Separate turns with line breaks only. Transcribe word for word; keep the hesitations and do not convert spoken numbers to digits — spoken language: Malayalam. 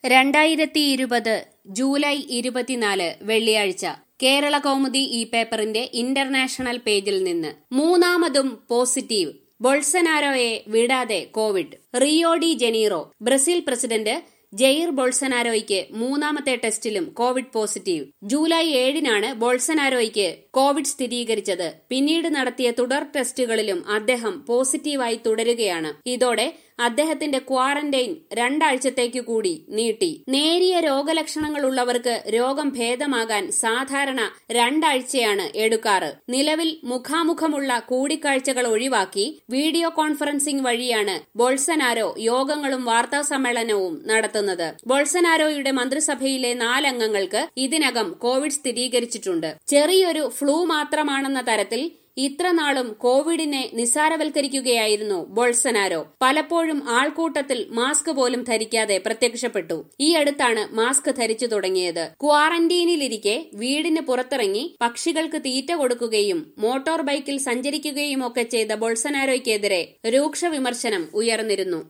രണ്ടായിരത്തി ഇരുപത് ജൂലൈ ഇരുപത്തിനാല് വെള്ളിയാഴ്ച കേരള കൗമുദി ഈ പേപ്പറിന്റെ ഇന്റർനാഷണൽ പേജിൽ നിന്ന് മൂന്നാമതും പോസിറ്റീവ് ബൊൾസനാരോയെ വിടാതെ Covid. Rio de Janeiro. Brazil president Jair ബൊൾസനാരോയ്ക്ക് മൂന്നാമത്തെ ടെസ്റ്റിലും കോവിഡ് പോസിറ്റീവ്. ജൂലൈ ഏഴിനാണ് ബൊൾസനാരോയ്ക്ക് കോവിഡ് സ്ഥിരീകരിച്ചത്. പിന്നീട് നടത്തിയ തുടർ ടെസ്റ്റുകളിലും അദ്ദേഹം പോസിറ്റീവായി തുടരുകയാണ്. ഇതോടെ അദ്ദേഹത്തിന്റെ ക്വാറന്റൈൻ രണ്ടാഴ്ചത്തേക്കു കൂടി നീട്ടി. നേരിയ രോഗലക്ഷണങ്ങളുള്ളവർക്ക് രോഗം ഭേദമാകാൻ സാധാരണ രണ്ടാഴ്ചയാണ് എടുക്കാറ്. നിലവിൽ മുഖാമുഖമുള്ള കൂടിക്കാഴ്ചകൾ ഒഴിവാക്കി വീഡിയോ കോൺഫറൻസിംഗ് വഴിയാണ് ബൊൾസനാരോ യോഗങ്ങളും വാർത്താസമ്മേളനവും നടത്തുന്നത്. ബൊൾസനാരോയുടെ മന്ത്രിസഭയിലെ നാലംഗങ്ങൾക്ക് ഇതിനകം കോവിഡ് സ്ഥിരീകരിച്ചിട്ടുണ്ട്. ചെറിയൊരു ഫ്ലൂ മാത്രമാണെന്ന തരത്തിൽ ഇത്രനാളും കോവിഡിനെ നിസ്സാരവൽക്കരിക്കുകയായിരുന്നു ബൊൾസനാരോ. പലപ്പോഴും ആൾക്കൂട്ടത്തിൽ മാസ്ക് പോലും ധരിക്കാതെ പ്രത്യക്ഷപ്പെട്ടു. ഈ അടുത്താണ് മാസ്ക് ധരിച്ചു തുടങ്ങിയത്. ക്വാറന്റീനിലിരിക്കെ വീടിന് പുറത്തിറങ്ങി പക്ഷികൾക്ക് തീറ്റ കൊടുക്കുകയും മോട്ടോർ ബൈക്കിൽ സഞ്ചരിക്കുകയുമൊക്കെ ചെയ്ത ബൊൾസനാരോയ്ക്കെതിരെ രൂക്ഷ വിമർശനം ഉയർന്നിരുന്നു.